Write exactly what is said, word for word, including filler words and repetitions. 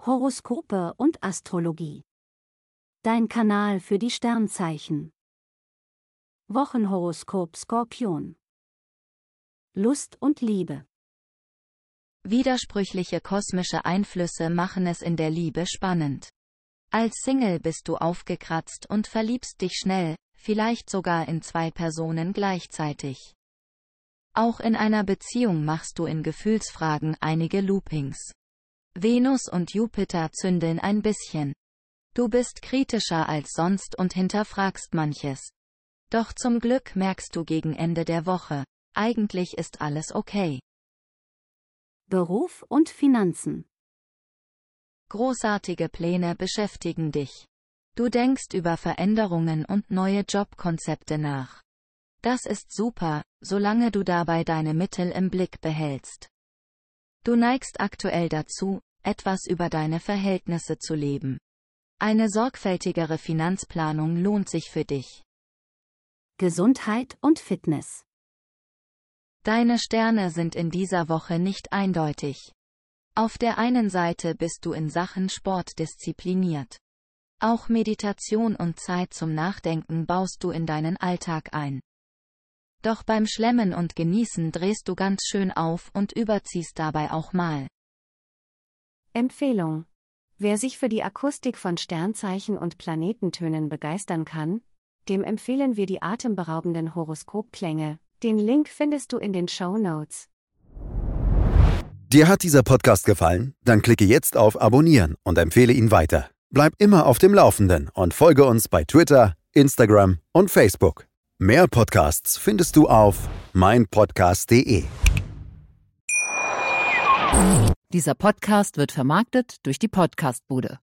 Horoskope und Astrologie. Dein Kanal für die Sternzeichen. Wochenhoroskop Skorpion. Lust und Liebe. Widersprüchliche kosmische Einflüsse machen es in der Liebe spannend. Als Single bist du aufgekratzt und verliebst dich schnell, vielleicht sogar in zwei Personen gleichzeitig. Auch in einer Beziehung machst du in Gefühlsfragen einige Loopings. Venus und Jupiter zündeln ein bisschen. Du bist kritischer als sonst und hinterfragst manches. Doch zum Glück merkst du gegen Ende der Woche, eigentlich ist alles okay. Beruf und Finanzen. Großartige Pläne beschäftigen dich. Du denkst über Veränderungen und neue Jobkonzepte nach. Das ist super, solange du dabei deine Mittel im Blick behältst. Du neigst aktuell dazu, etwas über deine Verhältnisse zu leben. Eine sorgfältigere Finanzplanung lohnt sich für dich. Gesundheit und Fitness. Deine Sterne sind in dieser Woche nicht eindeutig. Auf der einen Seite bist du in Sachen Sport diszipliniert. Auch Meditation und Zeit zum Nachdenken baust du in deinen Alltag ein. Doch beim Schlemmen und Genießen drehst du ganz schön auf und überziehst dabei auch mal. Empfehlung. Wer sich für die Akustik von Sternzeichen und Planetentönen begeistern kann, dem empfehlen wir die atemberaubenden Horoskopklänge. Den Link findest du in den Shownotes. Dir hat dieser Podcast gefallen? Dann klicke jetzt auf Abonnieren und empfehle ihn weiter. Bleib immer auf dem Laufenden und folge uns bei Twitter, Instagram und Facebook. Mehr Podcasts findest du auf meinpodcast punkt de. Dieser Podcast wird vermarktet durch die Podcast-Bude.